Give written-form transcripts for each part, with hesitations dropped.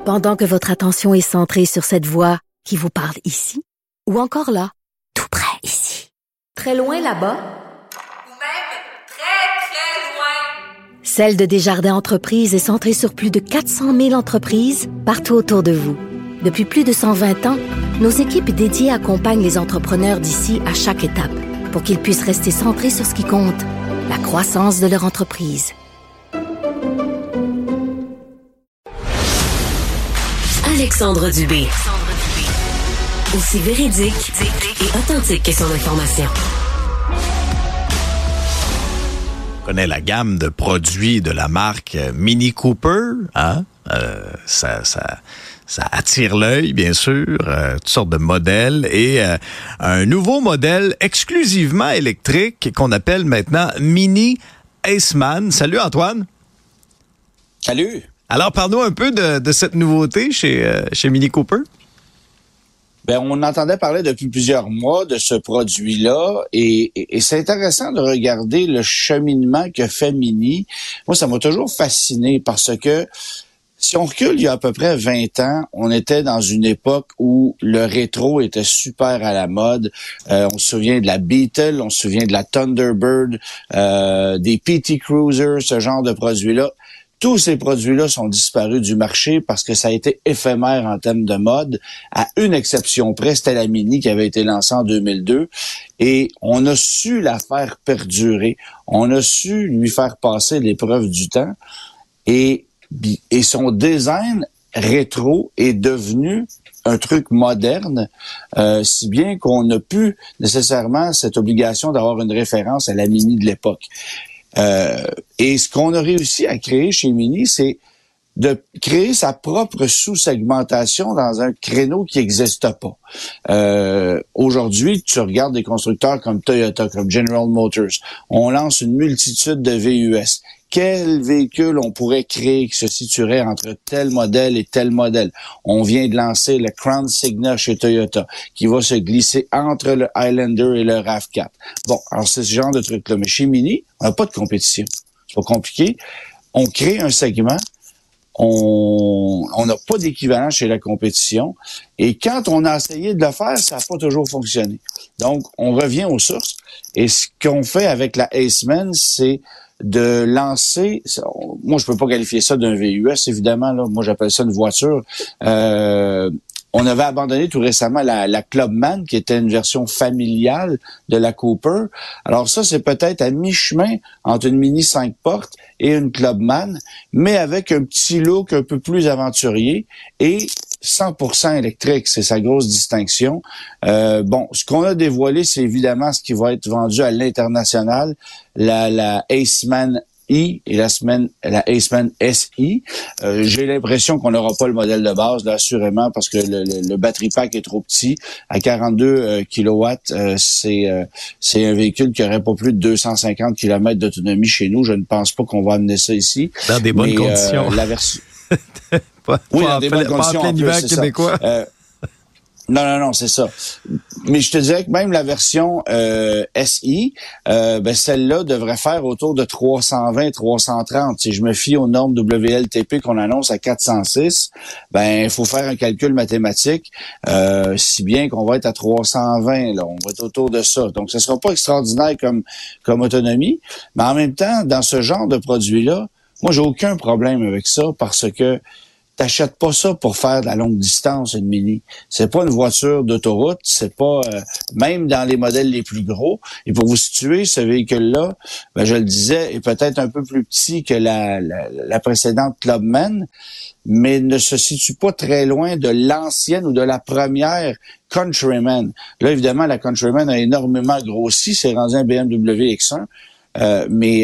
Pendant que votre attention est centrée sur cette voix qui vous parle ici, ou encore là, tout près ici, très loin là-bas, ou même très, très loin. Celle de Desjardins Entreprises est centrée sur plus de 400 000 entreprises partout autour de vous. Depuis plus de 120 ans, nos équipes dédiées accompagnent les entrepreneurs d'ici à chaque étape pour qu'ils puissent rester centrés sur ce qui compte, la croissance de leur entreprise. Alexandre Dubé. Aussi véridique et authentique que son information. On connaît la gamme de produits de la marque Mini Cooper, hein? Ça attire l'œil, bien sûr, toutes sortes de modèles et un nouveau modèle exclusivement électrique qu'on appelle maintenant Mini Aceman. Salut Antoine. Salut. Alors, parle-nous un peu de cette nouveauté chez Mini Cooper. Ben, on entendait parler depuis plusieurs mois de ce produit-là et c'est intéressant de regarder le cheminement que fait Mini. Moi, ça m'a toujours fasciné parce que si on recule il y a à peu près 20 ans, on était dans une époque où le rétro était super à la mode. On se souvient de la Beetle, on se souvient de la Thunderbird, des PT Cruiser, ce genre de produits-là. Tous ces produits-là sont disparus du marché parce que ça a été éphémère en termes de mode. À une exception près, c'était la Mini qui avait été lancée en 2002. Et on a su la faire perdurer. On a su lui faire passer l'épreuve du temps. Et son design rétro est devenu un truc moderne, si bien qu'on n'a plus nécessairement cette obligation d'avoir une référence à la Mini de l'époque. Et ce qu'on a réussi à créer chez Mini, c'est de créer sa propre sous-segmentation dans un créneau qui n'existe pas. Aujourd'hui, tu regardes des constructeurs comme Toyota, comme General Motors. On lance une multitude de VUS. Quel véhicule on pourrait créer qui se situerait entre tel modèle et tel modèle? On vient de lancer le Crown Signa chez Toyota, qui va se glisser entre le Highlander et le RAV4. Bon, alors c'est ce genre de truc-là. Mais chez Mini, on n'a pas de compétition. C'est pas compliqué. On crée un segment. On n'a pas d'équivalent chez la compétition. Et quand on a essayé de le faire, ça n'a pas toujours fonctionné. Donc, on revient aux sources. Et ce qu'on fait avec la Aceman, c'est de lancer, moi je peux pas qualifier ça d'un VUS évidemment, là, moi j'appelle ça une voiture. On avait abandonné tout récemment la Clubman, qui était une version familiale de la Cooper. Alors ça, c'est peut-être à mi-chemin entre une Mini 5 portes et une Clubman, mais avec un petit look un peu plus aventurier et 100% électrique, c'est sa grosse distinction. Bon, ce qu'on a dévoilé, c'est évidemment ce qui va être vendu à l'international, la Aceman I et la Aceman SI. J'ai l'impression qu'on n'aura pas le modèle de base, là, assurément, parce que le battery pack est trop petit. À 42 kilowatts, c'est un véhicule qui aurait pas plus de 250 km d'autonomie chez nous. Je ne pense pas qu'on va amener ça ici. Dans des bonnes conditions. La version... Oui, dans des bonnes conditions. Pas en plein hiver québécois. Non, c'est ça. Mais je te dirais que même la version SI, celle-là devrait faire autour de 320-330. Si je me fie aux normes WLTP qu'on annonce à 406, il faut faire un calcul mathématique, si bien qu'on va être à 320. Là, on va être autour de ça. Donc, ce sera pas extraordinaire comme autonomie, mais en même temps, dans ce genre de produit-là, moi, j'ai aucun problème avec ça parce que t'achètes pas ça pour faire de la longue distance, une Mini. C'est pas une voiture d'autoroute, c'est pas même dans les modèles les plus gros. Et pour vous situer, ce véhicule-là, je le disais, est peut-être un peu plus petit que la précédente Clubman, mais ne se situe pas très loin de l'ancienne ou de la première Countryman. Là, évidemment, la Countryman a énormément grossi, c'est rendu un BMW X1. Mais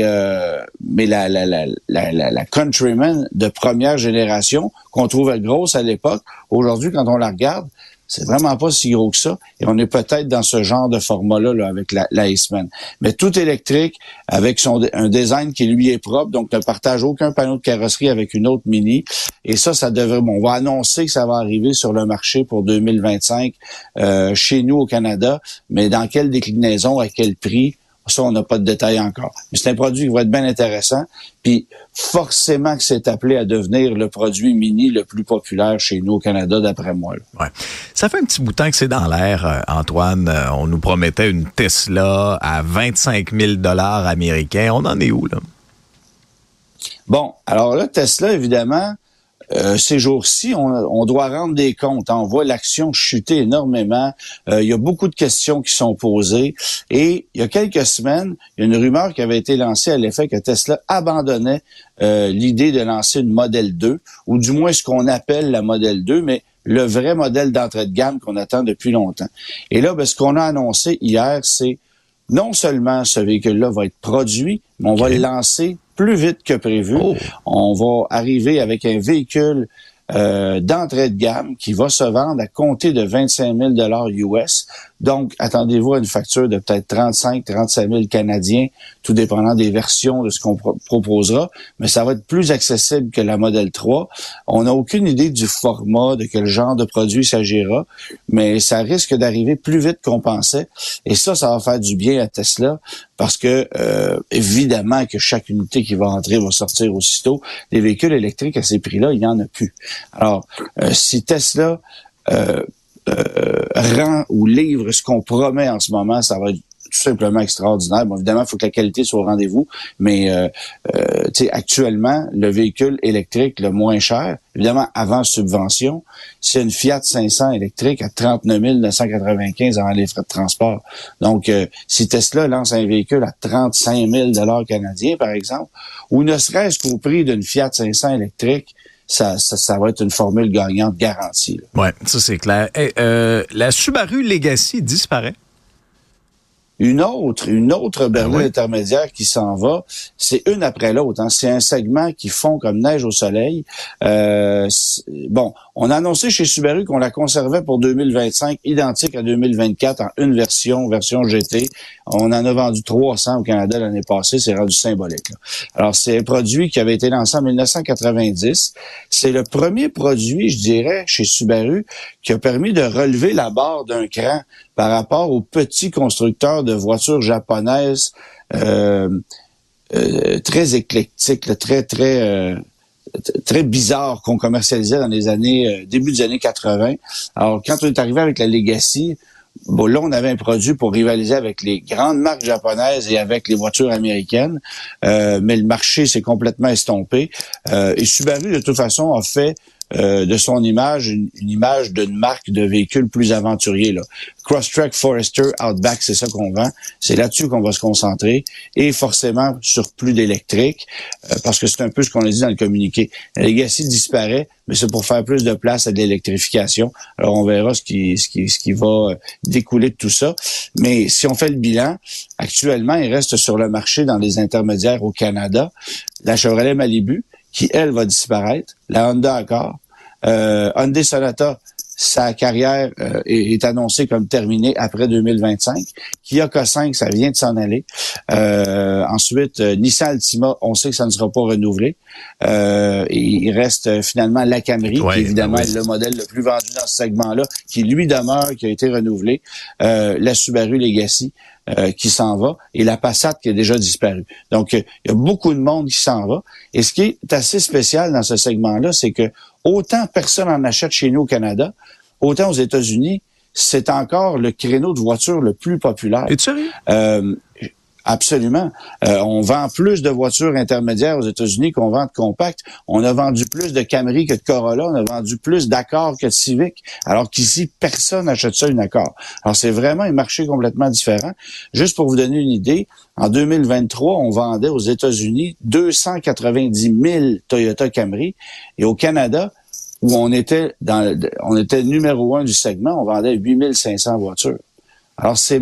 la Countryman de première génération qu'on trouvait grosse à l'époque, aujourd'hui quand on la regarde, c'est vraiment pas si gros que ça. Et on est peut-être dans ce genre de format-là là, avec la Aceman. Mais tout électrique, avec un design qui lui est propre, donc ne partage aucun panneau de carrosserie avec une autre Mini. Et ça devrait... on va annoncer que ça va arriver sur le marché pour 2025 chez nous au Canada. Mais dans quelle déclinaison, à quel prix? Ça, on n'a pas de détails encore. Mais c'est un produit qui va être bien intéressant. Puis forcément que c'est appelé à devenir le produit mini le plus populaire chez nous au Canada, d'après moi. Là. Ouais. Ça fait un petit bout de temps que c'est dans l'air, Antoine. On nous promettait une Tesla à 25 000 $ américains. On en est où, là? Bon, alors là, Tesla, évidemment, ces jours-ci, on doit rendre des comptes. On voit l'action chuter énormément. Il y a beaucoup de questions qui sont posées. Et il y a quelques semaines, il y a une rumeur qui avait été lancée à l'effet que Tesla abandonnait l'idée de lancer une Model 2, ou du moins ce qu'on appelle la Model 2, mais le vrai modèle d'entrée de gamme qu'on attend depuis longtemps. Et là, ce qu'on a annoncé hier, c'est non seulement ce véhicule-là va être produit, mais on va le lancer plus vite que prévu. Oh. On va arriver avec un véhicule d'entrée de gamme qui va se vendre à compter de 25 000 $ US. Donc, attendez-vous à une facture de peut-être 35 000 canadiens, tout dépendant des versions de ce qu'on proposera. Mais ça va être plus accessible que la Model 3. On n'a aucune idée du format, de quel genre de produit il s'agira, mais ça risque d'arriver plus vite qu'on pensait. Et ça va faire du bien à Tesla parce que, évidemment, que chaque unité qui va entrer va sortir aussitôt. Les véhicules électriques à ces prix-là, il n'y en a plus. Alors, si Tesla rend ou livre ce qu'on promet en ce moment, ça va être tout simplement extraordinaire. Bon, évidemment, il faut que la qualité soit au rendez-vous, mais actuellement, le véhicule électrique le moins cher, évidemment avant subvention, c'est une Fiat 500 électrique à 39 995 avant les frais de transport. Donc, si Tesla lance un véhicule à 35 000 $ canadiens, par exemple, ou ne serait-ce qu'au prix d'une Fiat 500 électrique, ça va être une formule gagnante garantie. Oui, ça c'est clair. Hey, la Subaru Legacy disparaît. Une autre berline intermédiaire qui s'en va, c'est une après l'autre. Hein. C'est un segment qui fond comme neige au soleil. Bon, on a annoncé chez Subaru qu'on la conservait pour 2025, identique à 2024 en une version GT. On en a vendu 300 au Canada l'année passée, c'est rendu symbolique. Là. Alors, c'est un produit qui avait été lancé en 1990. C'est le premier produit, je dirais, chez Subaru qui a permis de relever la barre d'un cran par rapport aux petits constructeurs de voitures japonaises très éclectiques, très bizarres qu'on commercialisait dans les années début des années 80. Alors, quand on est arrivé avec la Legacy, bon, là, on avait un produit pour rivaliser avec les grandes marques japonaises et avec les voitures américaines, mais le marché s'est complètement estompé. Et Subaru, de toute façon, a fait de son image une image d'une marque de véhicules plus aventuriers. Là. Crosstrek, Forester, Outback, c'est ça qu'on vend. C'est là-dessus qu'on va se concentrer et forcément sur plus d'électrique parce que c'est un peu ce qu'on a dit dans le communiqué. La Legacy disparaît, mais c'est pour faire plus de place à de l'électrification. Alors on verra ce qui va découler de tout ça. Mais si on fait le bilan, actuellement, il reste sur le marché dans les intermédiaires au Canada la Chevrolet Malibu, qui, elle, va disparaître. La Honda Accord. Hyundai Sonata, sa carrière est annoncée comme terminée après 2025. Kia K5, ça vient de s'en aller. Ensuite, Nissan Altima, on sait que ça ne sera pas renouvelé. Il reste finalement la Camry, qui évidemment est le modèle le plus vendu dans ce segment-là, qui lui demeure, qui a été renouvelé. La Subaru Legacy, qui s'en va, et la Passat qui a déjà disparu. Donc, il y a beaucoup de monde qui s'en va. Et ce qui est assez spécial dans ce segment-là, c'est que autant personne en achète chez nous au Canada, autant aux États-Unis, c'est encore le créneau de voitures le plus populaire. Es-tu sérieux? Absolument. On vend plus de voitures intermédiaires aux États-Unis qu'on vend de compacts. On a vendu plus de Camry que de Corolla. On a vendu plus d'Accord que de Civic. Alors qu'ici, personne n'achète ça une Accord. Alors c'est vraiment un marché complètement différent. Juste pour vous donner une idée, en 2023, on vendait aux États-Unis 290 000 Toyota Camry. Et au Canada, où on était numéro 1 du segment, on vendait 8 500 voitures. Alors, c'est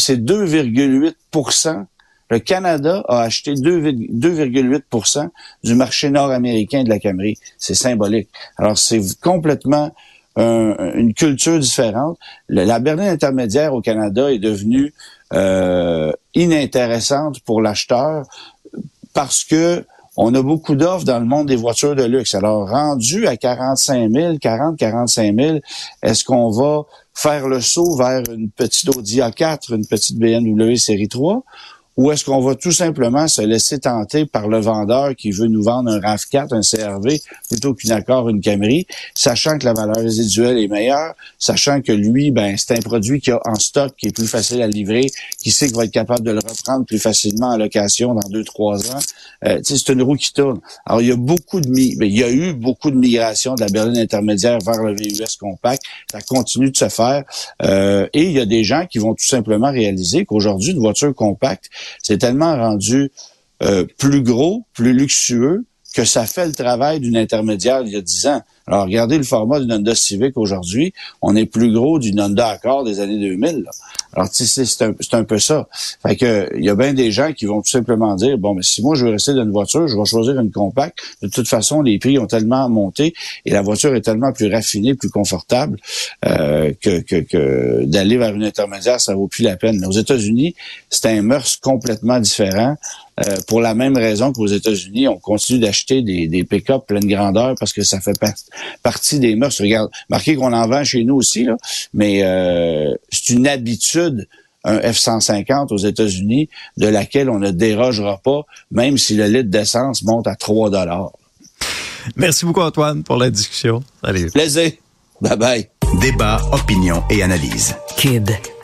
2,8%. Le Canada a acheté 2,8% du marché nord-américain de la Camry. C'est symbolique. Alors, c'est complètement une culture différente. La berline intermédiaire au Canada est devenue inintéressante pour l'acheteur parce que on a beaucoup d'offres dans le monde des voitures de luxe. Alors, rendu à 45 000, 45 000, est-ce qu'on va faire le saut vers une petite Audi A4, une petite BMW série 3, ou est-ce qu'on va tout simplement se laisser tenter par le vendeur qui veut nous vendre un RAV4, un CR-V, plutôt qu'une Accord, une Camry, sachant que la valeur résiduelle est meilleure, sachant que lui, c'est un produit qu'il a en stock, qui est plus facile à livrer, qui sait qu'il va être capable de le reprendre plus facilement en location dans 2-3 ans. C'est une roue qui tourne. Alors, il y a eu beaucoup de migration de la berline intermédiaire vers le VUS compact. Ça continue de se faire. Et il y a des gens qui vont tout simplement réaliser qu'aujourd'hui, une voiture compacte, c'est tellement rendu plus gros, plus luxueux, que ça fait le travail d'une intermédiaire il y a 10 ans. Alors, regardez le format d'une Honda Civic aujourd'hui. On est plus gros d'une Honda Accord des années 2000. Là. Alors, c'est un peu ça. Fait que il y a bien des gens qui vont tout simplement dire, mais si moi je veux rester dans une voiture, je vais choisir une compacte. De toute façon, les prix ont tellement monté et la voiture est tellement plus raffinée, plus confortable que d'aller vers une intermédiaire, ça vaut plus la peine. Aux États-Unis, c'est un mœurs complètement différent. Pour la même raison qu'aux États-Unis, on continue d'acheter des pick-up pleine grandeur parce que ça fait partie des mœurs. Regarde, marquez qu'on en vend chez nous aussi, là, mais c'est une habitude, un F-150 aux États-Unis, de laquelle on ne dérogera pas, même si le litre d'essence monte à 3 $. Merci beaucoup, Antoine, pour la discussion. Salut. Plaisir. Bye-bye. Débat, opinion et analyse. Cube.